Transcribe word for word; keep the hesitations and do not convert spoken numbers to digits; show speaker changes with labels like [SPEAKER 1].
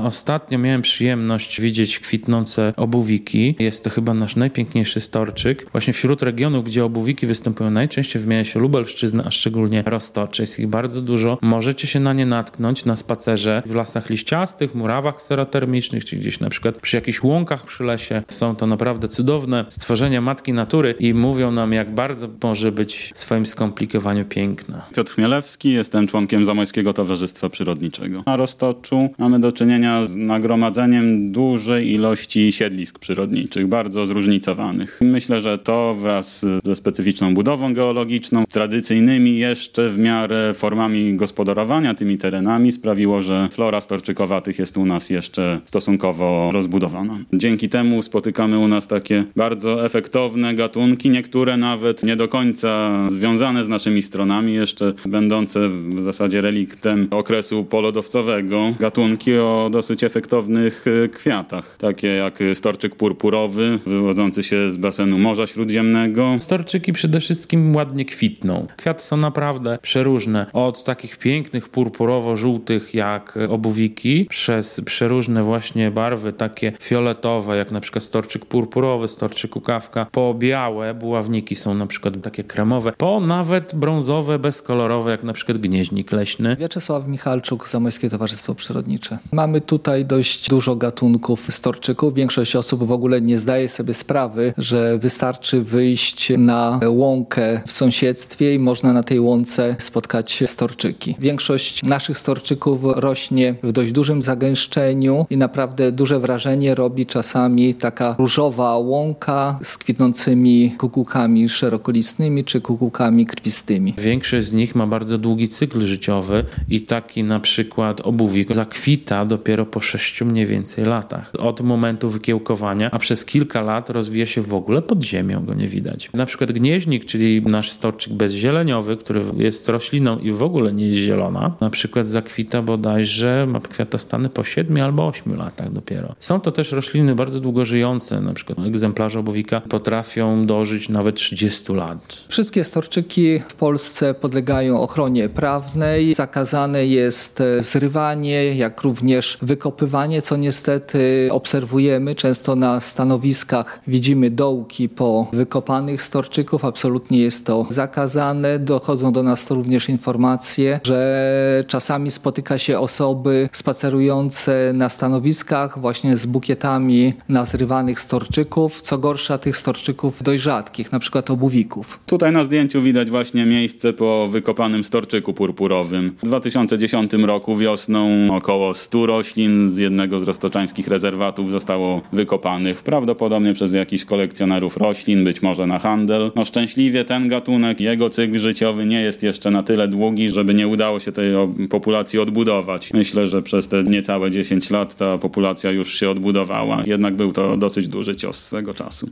[SPEAKER 1] Ostatnio miałem przyjemność widzieć kwitnące obuwiki. Jest to chyba nasz najpiękniejszy storczyk. Właśnie wśród regionów, gdzie obuwiki występują najczęściej, wymienia się Lubelszczyzna, a szczególnie Roztocze. Jest ich bardzo dużo. Możecie się na nie natknąć na spacerze w lasach liściastych, murawach serotermicznych, czy gdzieś na przykład przy jakichś łąkach przy lesie. Są to naprawdę cudowne stworzenia matki natury i mówią nam, jak bardzo może być w swoim skomplikowaniu piękna.
[SPEAKER 2] Piotr Chmielewski, jestem członkiem Zamojskiego Towarzystwa Przyrodniczego. Na Roztoczu mamy do czynienia z nagromadzeniem dużej ilości siedlisk przyrodniczych, bardzo zróżnicowanych. Myślę, że to wraz ze specyficzną budową geologiczną, tradycyjnymi jeszcze w miarę formami gospodarowania tymi terenami sprawiło, że flora storczykowatych jest u nas jeszcze stosunkowo rozbudowana. Dzięki temu spotykamy u nas takie bardzo efektowne gatunki, niektóre nawet nie do końca związane z naszymi stronami, jeszcze będące w zasadzie reliktem okresu polodowcowego. Gatunki o dosyć efektownych kwiatach, takie jak storczyk purpurowy, wywodzący się z basenu Morza Śródziemnego.
[SPEAKER 1] Storczyki przede wszystkim ładnie kwitną. Kwiaty są naprawdę przeróżne. Od takich pięknych purpurowo-żółtych jak obuwiki, przez przeróżne właśnie barwy, takie fioletowe, jak na przykład storczyk purpurowy, storczyk kukawka, po białe buławniki są na przykład takie kremowe, po nawet brązowe, bezkolorowe, jak na przykład gnieźnik leśny.
[SPEAKER 3] Wiaczesław Michalczuk, Zamojskie Towarzystwo Przyrodnicze. Mamy tutaj dość dużo gatunków storczyków. Większość osób w ogóle nie zdaje sobie sprawy, że wystarczy wyjść na łąkę w sąsiedztwie i można na tej łące spotkać storczyki. Większość naszych storczyków rośnie w dość dużym zagęszczeniu i naprawdę duże wrażenie robi czasami taka różowa łąka z kwitnącymi kukułkami szerokolistnymi czy kukułkami krwistymi.
[SPEAKER 1] Większość z nich ma bardzo długi cykl życiowy i taki na przykład obuwik zakwita dopiero po sześciu mniej więcej latach. Od momentu wykiełkowania, a przez kilka lat rozwija się w ogóle pod ziemią, go nie widać. Na przykład gnieźnik, czyli nasz storczyk bezzieleniowy, który jest rośliną i w ogóle nie jest zielona, na przykład zakwita bodajże, ma kwiatostany po siedmiu albo ośmiu latach dopiero. Są to też rośliny bardzo długo żyjące, na przykład egzemplarze obuwika potrafią dożyć nawet trzydziestu lat.
[SPEAKER 3] Wszystkie storczyki w Polsce podlegają ochronie prawnej. Zakazane jest zrywanie, jak również wykopywanie, co niestety obserwujemy. Często na stanowiskach widzimy dołki po wykopanych storczyków. Absolutnie jest to zakazane. Dochodzą do nas również informacje, że czasami spotyka się osoby spacerujące na stanowiskach właśnie z bukietami nazrywanych storczyków. Co gorsza, tych storczyków dość rzadkich, na przykład obuwików.
[SPEAKER 2] Tutaj na zdjęciu widać właśnie miejsce po wykopanym storczyku purpurowym. W dwa tysiące dziesiątym roku wiosną około stu roślin z jednego z roztoczańskich rezerwatów zostało wykopanych. Prawdopodobnie przez jakichś kolekcjonerów roślin, być może na handel. No szczęśliwie ten gatunek, jego cykl życiowy nie jest jeszcze na tyle długi, żeby nie udało się tej populacji odbudować. Myślę, że przez te niecałe dziesięć lat ta populacja już się odbudowała. Jednak był to dosyć duży cios swego czasu.